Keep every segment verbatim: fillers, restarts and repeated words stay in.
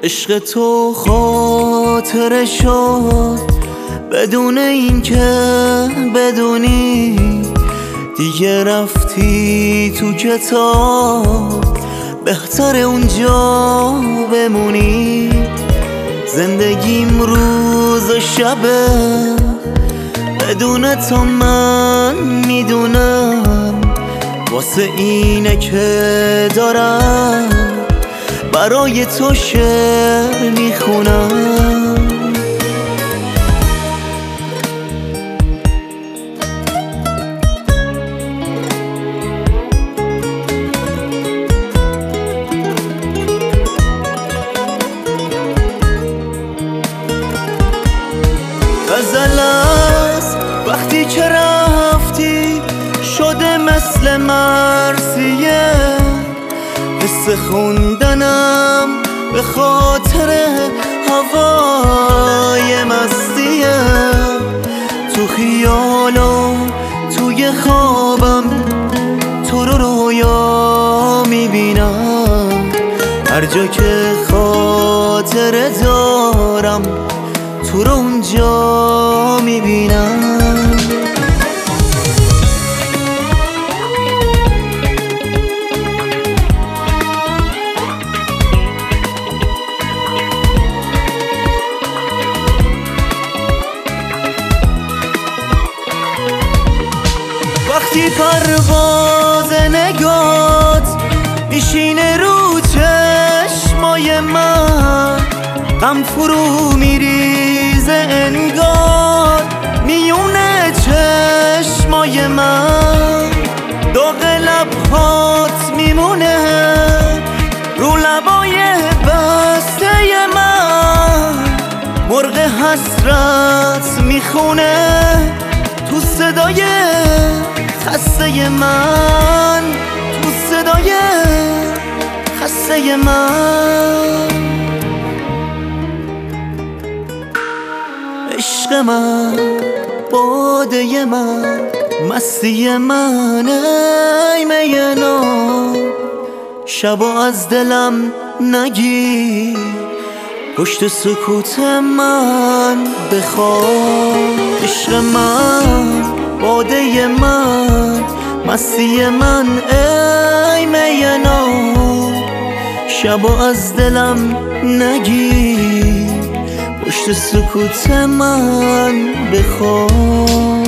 عشق تو خاطره شد بدون این که بدونی، دیگه رفتی تو کتاب، بهتر اونجا بمونی. زندگیم روز و شبه، بدون تو من میدونم، واسه اینه که دارم برای تو شعر میخونم. غزل است وقتی که رفتی، شده مثل مرثیه. حس خوندنم به خاطر هوای مستیه. تو خیال و توی خوابم تو رو رویا میبینم. هر جا که خاطره دارم تو رو اونجا میبینم. وقتی پرواز نگات میشینه رو چشمای من، غم فرو میریزه انگار میونه چشمای من. داغ لبهات میمونه رو لبای بسته من. مرغ حسرت میخونه تو صدای خسته من، تو صدای خسته من. عشق من، باده من، مستی من، ای می نو. شبا از دلم نگیر، پشت سکوت من بخواب. عشق من، باده من، مستی من، ای می نو. شبا از دلم نگیر، پشت سکوت من بخواب.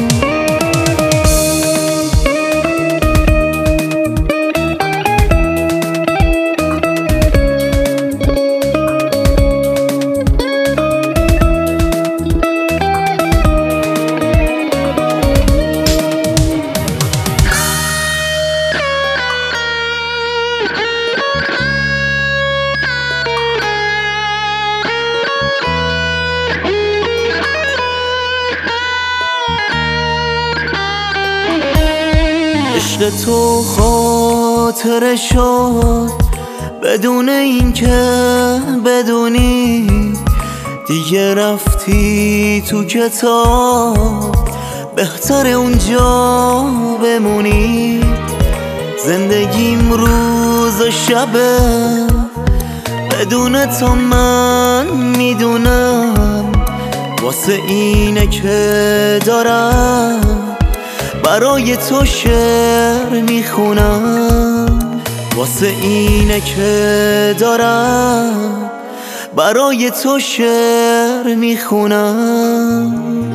عشق تو خاطره شد بدون این که بدونی، دیگه رفتی تو کتاب، بهتر اونجا بمونی. زندگیم روز و شبه، بدون تو من میدونم، واسه اینه که دارم برای تو شعر میخونم. واسه اینه که دارم برای تو شعر میخونم.